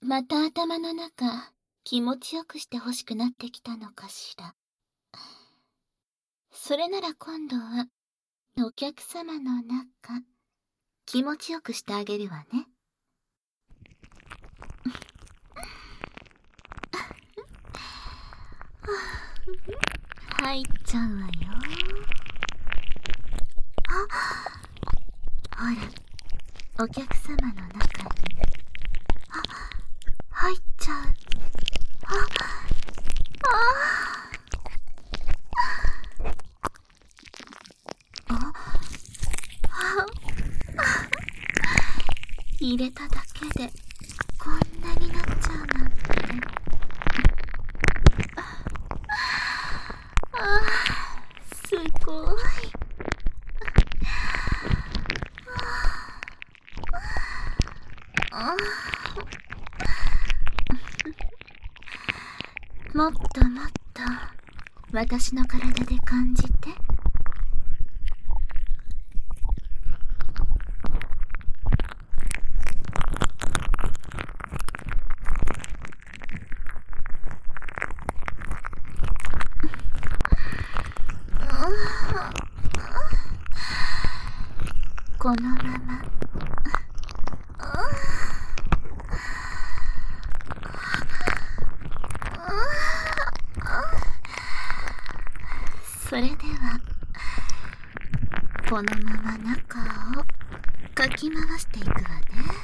また頭の中、気持ちよくして欲しくなってきたのかしら。それなら今度は、お客様の中、気持ちよくしてあげるわね。入っちゃうわよ。ほら、お客様の中に。入っちゃう。入れただけでこんなになっちゃうなんて。すごい。もっともっと私の体で感じて。このまま。それではこのまま中をかき回していくわね。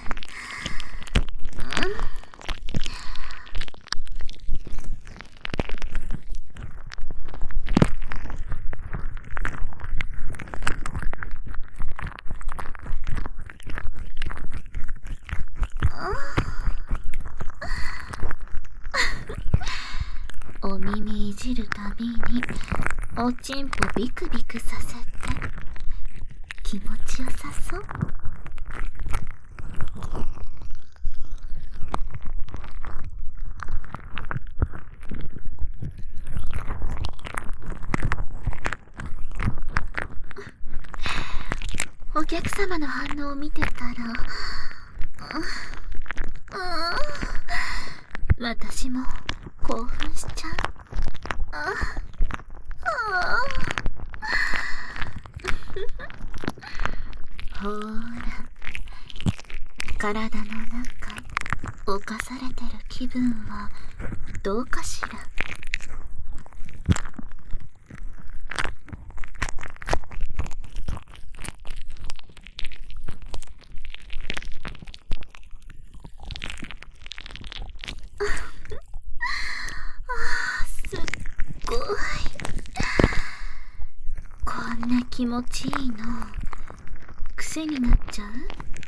お耳いじるたびにおちんぽビクビクさせて気持ちよさそう。お客様の反応を見てたら、私も興奮しちゃう。ほーら、体の中侵されてる気分はどうかしら。すっごい。こんな気持ちいいの癖になっちゃう。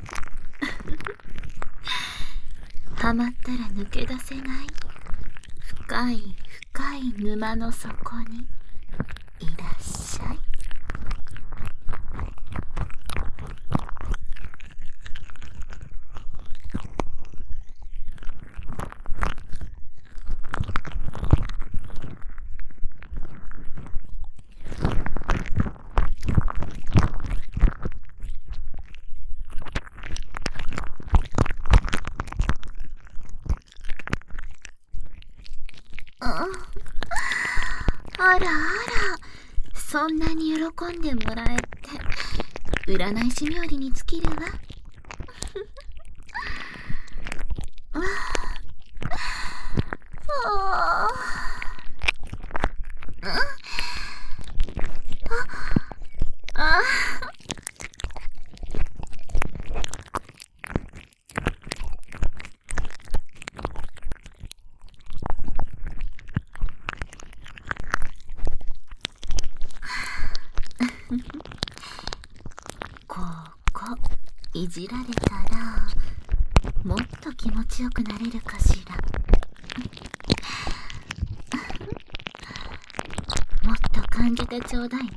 ハマったら抜け出せない深い深い沼の底にいらっしゃい。あらあら、そんなに喜んでもらえて占い師冥利に尽きるわ。こいじられたらもっと気持ちよくなれるかしら。もっと感じてちょうだいね。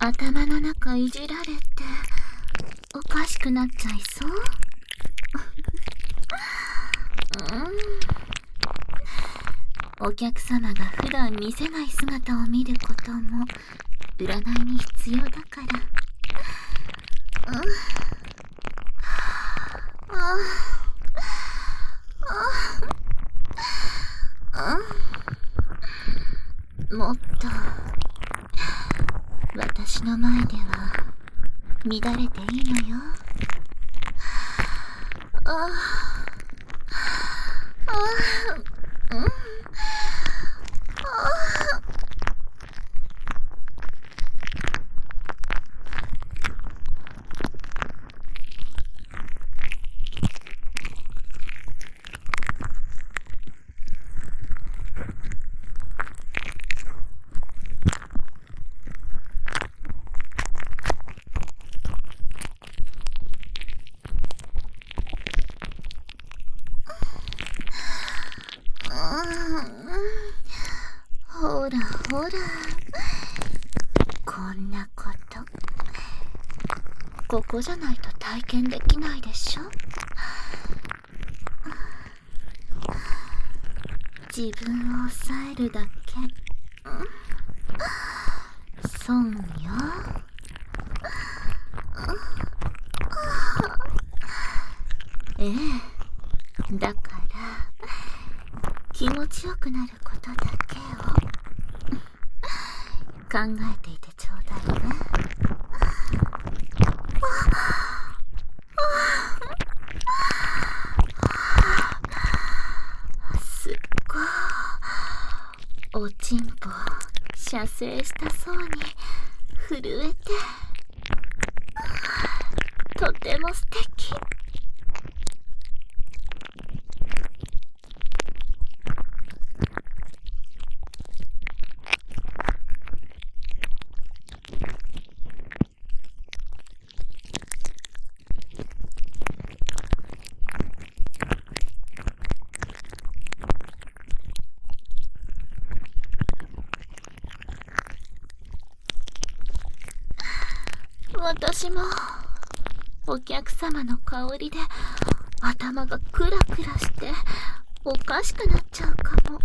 頭の中いじられておかしくなっちゃいそう。お客様が普段見せない姿を見ることも占いに必要だから。もっと私の前では乱れていいのよ。ほらほら、こんなことここじゃないと体験できないでしょ。自分を抑えるだけ損よ。ええ、だから気持ちよくなることだけを考えていてちょうだいね。すっごいおちんぽ射精したそうに震えて、とても素敵。私もお客様の香りで頭がクラクラしておかしくなっちゃうかも。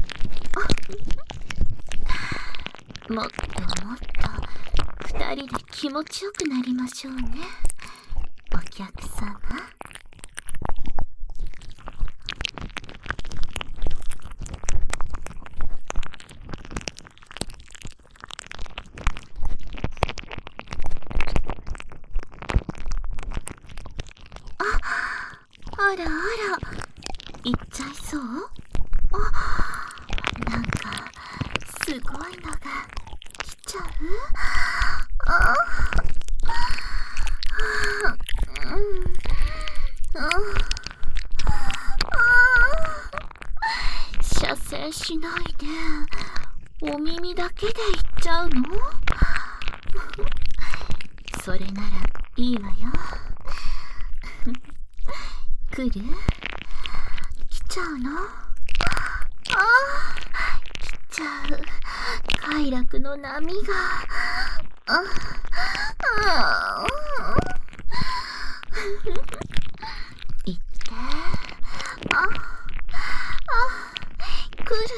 もっともっと二人で気持ちよくなりましょうね、お客様。あらあら、行っちゃいそう？なんかすごいのが来ちゃう？射精しないでお耳だけで行っちゃうの？それならいいわよ。来る？来ちゃうの？来ちゃう。快楽の波が。行って。来る。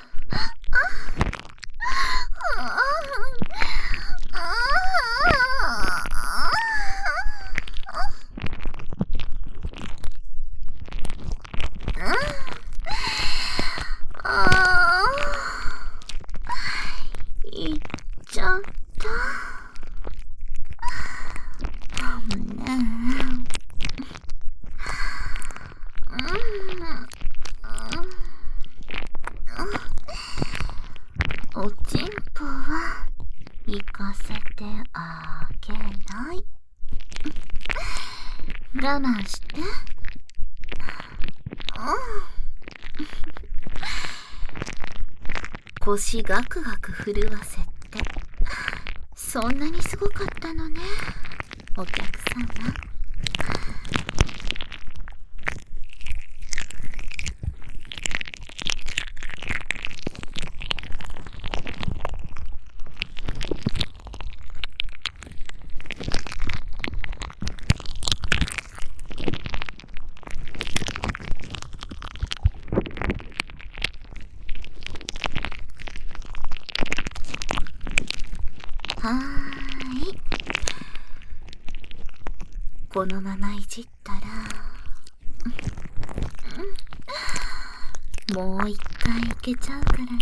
行っちゃった。おちんぽは行かせてあげない。我慢して。腰ガクガク震わせて、そんなにすごかったのね、お客様。 ーい。このままいじったら、もう一回いけちゃうからね。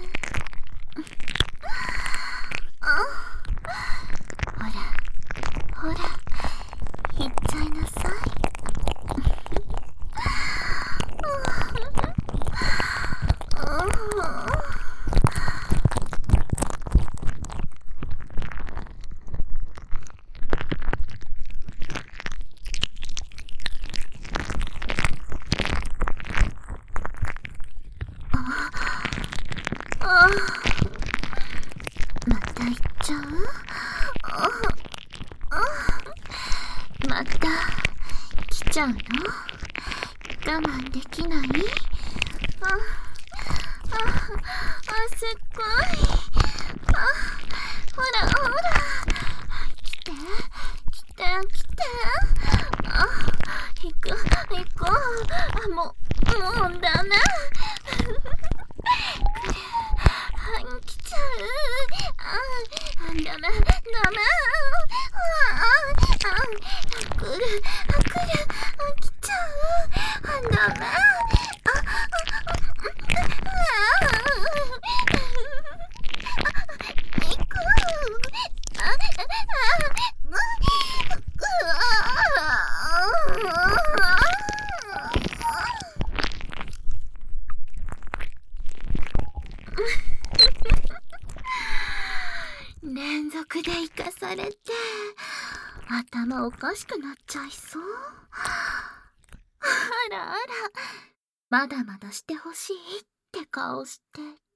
ほら、ほら、いっちゃいなさい。また行っちゃう？また来ちゃうの？我慢できない？すっごい。ほらほら。来て、来て、来て。行く、行こう。もうダメ。来ちゃう。ダメ、ダメ。来る、来ちゃう。ダメ。行く。連続で生かされて頭おかしくなっちゃいそう。あらあら、まだまだしてほしいって顔して